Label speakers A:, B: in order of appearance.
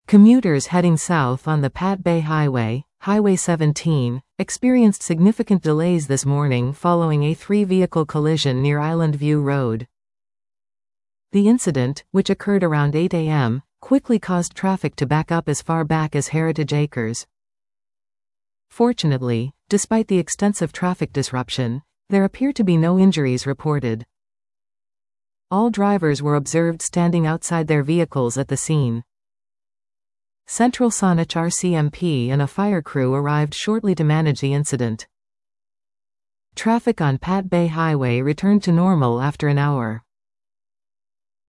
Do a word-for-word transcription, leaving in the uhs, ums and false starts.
A: Commuters heading south on the Pat Bay Highway, Highway seventeen, experienced significant delays this morning following a three-vehicle collision near Island View Road. The incident, which occurred around eight A M, quickly caused traffic to back up as far back as Heritage Acres. Fortunately, despite the extensive traffic disruption, there appear to be no injuries reported. All drivers were observed standing outside their vehicles at the scene. Central Saanich R C M P and a fire crew arrived shortly to manage the incident. Traffic on Pat Bay Highway returned to normal after an hour.